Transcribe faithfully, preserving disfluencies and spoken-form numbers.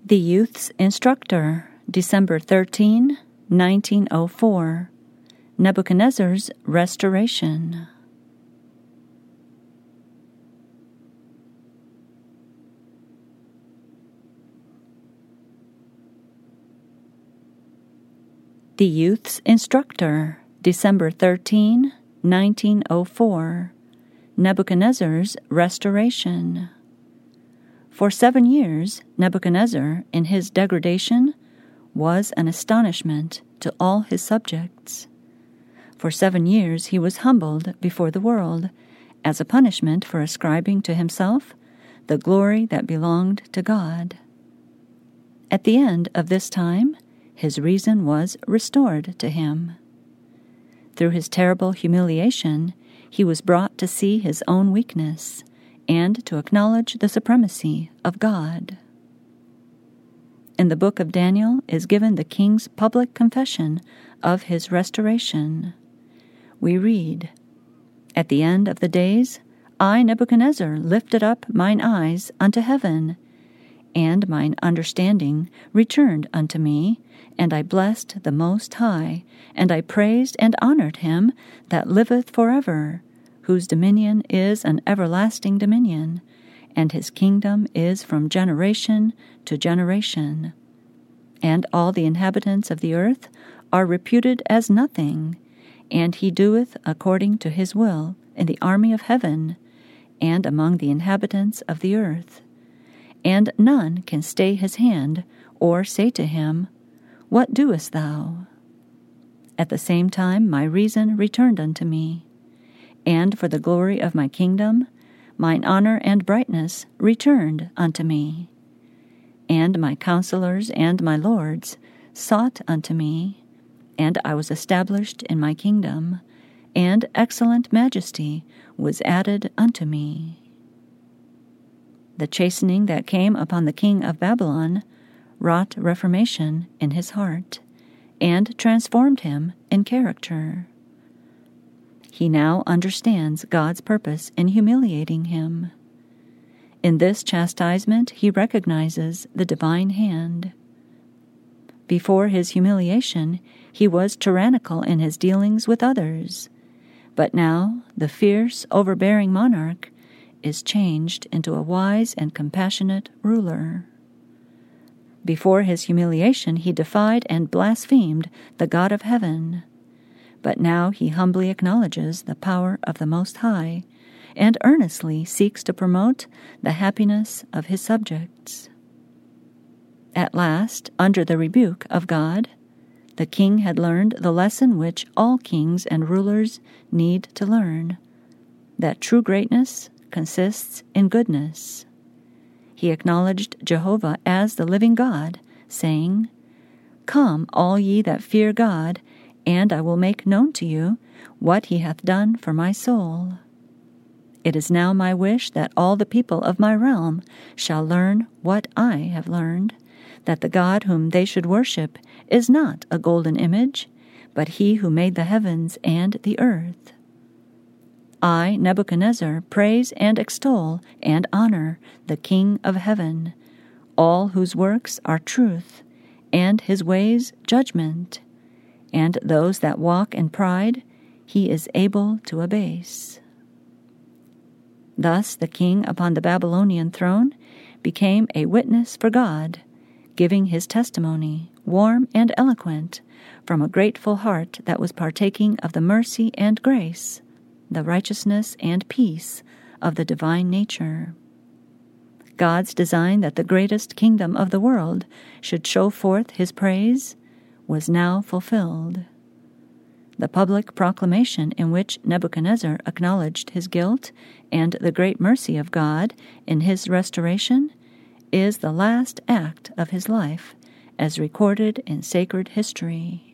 The Youth's Instructor, December thirteenth, nineteen oh four. Nebuchadnezzar's Restoration. The Youth's Instructor, December thirteenth, nineteen oh four. Nebuchadnezzar's Restoration. For seven years, Nebuchadnezzar, in his degradation, was an astonishment to all his subjects. For seven years he was humbled before the world, as a punishment for ascribing to himself the glory that belonged to God. At the end of this time, his reason was restored to him. Through his terrible humiliation, he was brought to see his own weakness and to acknowledge the supremacy of God. In the book of Daniel is given the king's public confession of his restoration. We read, "At the end of the days, I, Nebuchadnezzar, lifted up mine eyes unto heaven, and mine understanding returned unto me, and I blessed the Most High, and I praised and honored him that liveth forever, whose dominion is an everlasting dominion, and his kingdom is from generation to generation. And all the inhabitants of the earth are reputed as nothing, and he doeth according to his will in the army of heaven, and among the inhabitants of the earth. And none can stay his hand, or say to him, What doest thou? At the same time my reason returned unto me, and for the glory of my kingdom, mine honor and brightness returned unto me. And my counselors and my lords sought unto me, and I was established in my kingdom, and excellent majesty was added unto me." The chastening that came upon the king of Babylon wrought reformation in his heart, and transformed him in character. He now understands God's purpose in humiliating him. In this chastisement he recognizes the divine hand. Before his humiliation, he was tyrannical in his dealings with others, but now the fierce, overbearing monarch is changed into a wise and compassionate ruler. Before his humiliation he defied and blasphemed the God of heaven, but now he humbly acknowledges the power of the Most High and earnestly seeks to promote the happiness of his subjects. At last, under the rebuke of God, the king had learned the lesson which all kings and rulers need to learn, that true greatness consists in goodness. He acknowledged Jehovah as the living God, saying, "Come, all ye that fear God, and I will make known to you what he hath done for my soul. It is now my wish that all the people of my realm shall learn what I have learned, that the God whom they should worship is not a golden image, but he who made the heavens and the earth. I, Nebuchadnezzar, praise and extol and honor the King of heaven, all whose works are truth, and his ways judgment, and those that walk in pride he is able to abase." Thus the king upon the Babylonian throne became a witness for God, giving his testimony, warm and eloquent, from a grateful heart that was partaking of the mercy and grace, the righteousness and peace of the divine nature. God's design that the greatest kingdom of the world should show forth his praise was now fulfilled. The public proclamation in which Nebuchadnezzar acknowledged his guilt and the great mercy of God in his restoration is the last act of his life as recorded in sacred history.